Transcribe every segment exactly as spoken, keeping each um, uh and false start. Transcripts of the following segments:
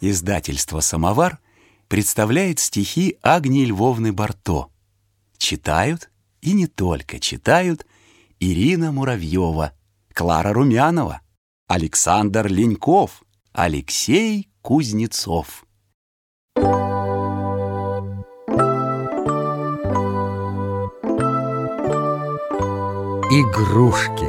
Издательство «Самовар» представляет стихи Агнии Львовны Барто. Читают, и не только читают, Ирина Муравьева, Клара Румянова, Александр Леньков, Алексей Кузнецов. Игрушки.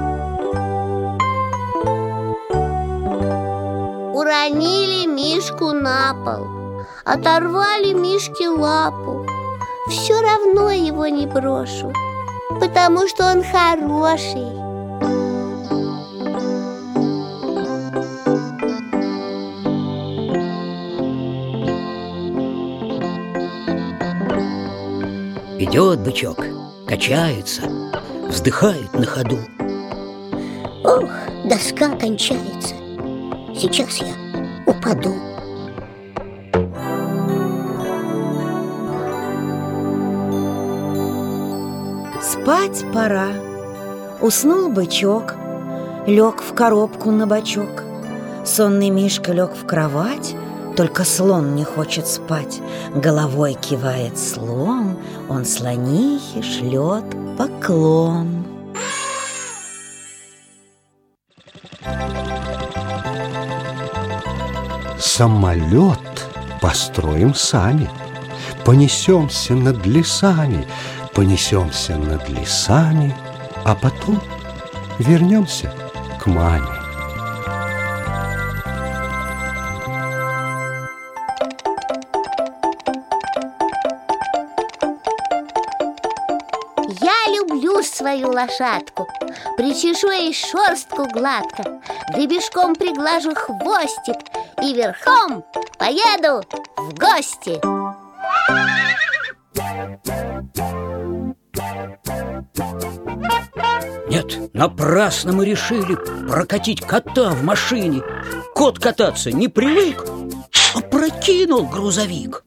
Уронили Мишку на пол, оторвали Мишке лапу. Все равно его не брошу, потому что он хороший. Идет бычок, качается, вздыхает на ходу. Ох, доска кончается, сейчас я упаду. Спать пора. Уснул бычок, лег в коробку на бочок. Сонный Мишка лег в кровать, только слон не хочет спать. Головой кивает слон, он слонихе шлет поклон. Самолет построим сами, понесемся над лесами, понесемся над лесами, а потом вернемся к маме. Я люблю свою лошадку, причешу ей шерстку гладко, гребешком приглажу хвостик и верхом поеду в гости. Нет, напрасно мы решили прокатить кота в машине. Кот кататься не привык, а прокинул грузовик.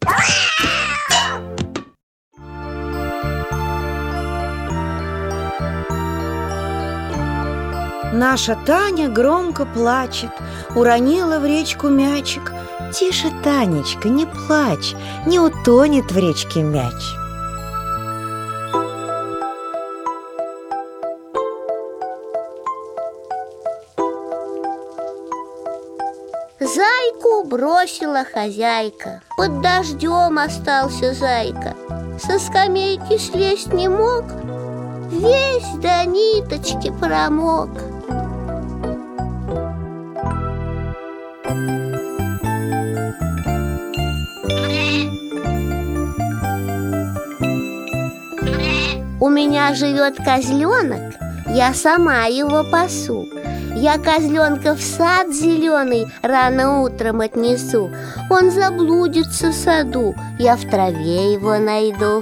Наша Таня громко плачет, уронила в речку мячик. Тише, Танечка, не плачь, не утонет в речке мяч. Зайку бросила хозяйка, под дождем остался зайка. Со скамейки слезть не мог, весь до ниточки промок. У меня живет козленок, я сама его пасу. Я козленка в сад зеленый рано утром отнесу. Он заблудится в саду, я в траве его найду.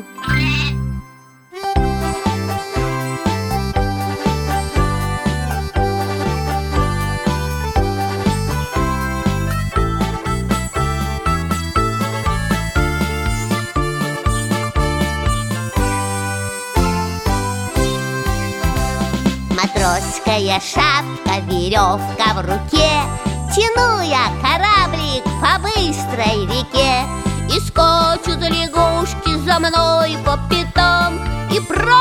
Матросская шапка, веревка в руке, тяну я кораблик по быстрой реке. И скачут лягушки за мной по пятам, и про